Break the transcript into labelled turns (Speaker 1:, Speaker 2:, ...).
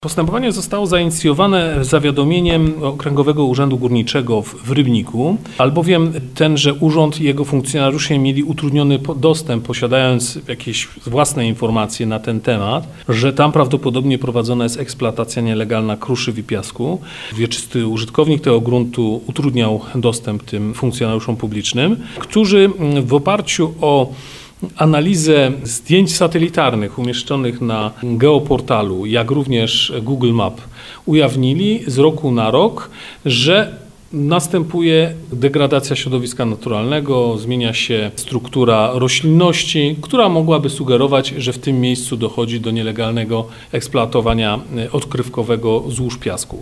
Speaker 1: Postępowanie zostało zainicjowane zawiadomieniem Okręgowego Urzędu Górniczego w Rybniku, albowiem tenże urząd i jego funkcjonariusze mieli utrudniony dostęp, posiadając jakieś własne informacje na ten temat, że tam prawdopodobnie prowadzona jest eksploatacja nielegalna kruszyw i piasku. Wieczysty użytkownik tego gruntu utrudniał dostęp tym funkcjonariuszom publicznym, którzy w oparciu o analizę zdjęć satelitarnych umieszczonych na geoportalu, jak również Google Map, ujawnili z roku na rok, że następuje degradacja środowiska naturalnego, zmienia się struktura roślinności, która mogłaby sugerować, że w tym miejscu dochodzi do nielegalnego eksploatowania odkrywkowego złóż piasku.